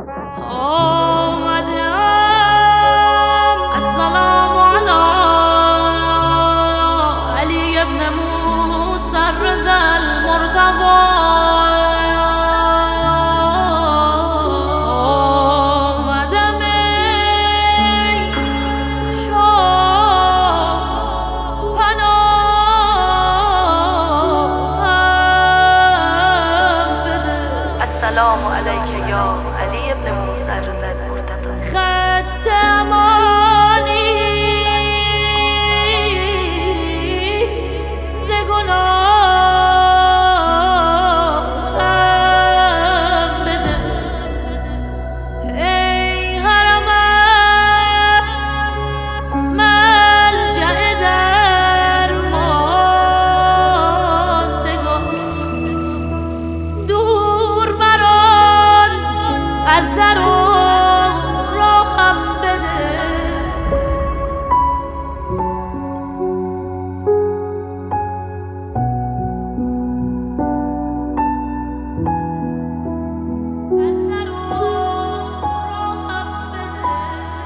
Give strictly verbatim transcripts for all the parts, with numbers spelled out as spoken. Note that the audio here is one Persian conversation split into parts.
آمدم السلام علی علی ابن موسی الرضا المرتضی. السلام علیک یا علی ابن موسی الرضا المرتضی. خط امانی ز گناهم بده، ای حرمت ملجأ درماندگان، دور مران از در و راهم بده. از در و راهم بده.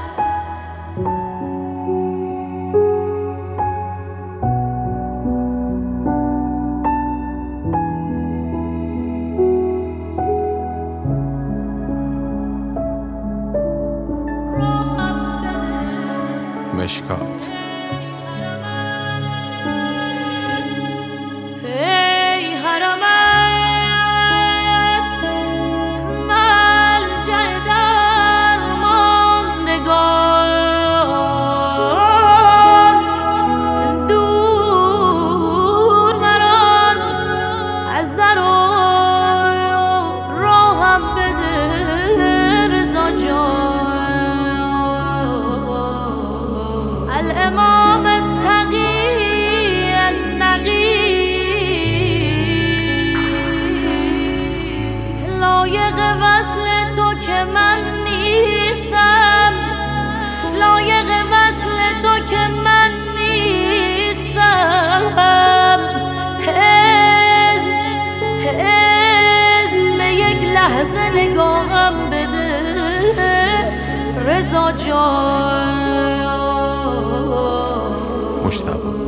مشکات. ای حرمت ملجأ درماندگان، دور مران از در و راهم بده رضا جان. الامام التقی النقی، لایق وصل تو که من نیستم، لایق وصل تو که من نیستم. اذن اذن به یک لحظه نگاهم بده رضا جان. مجتبی.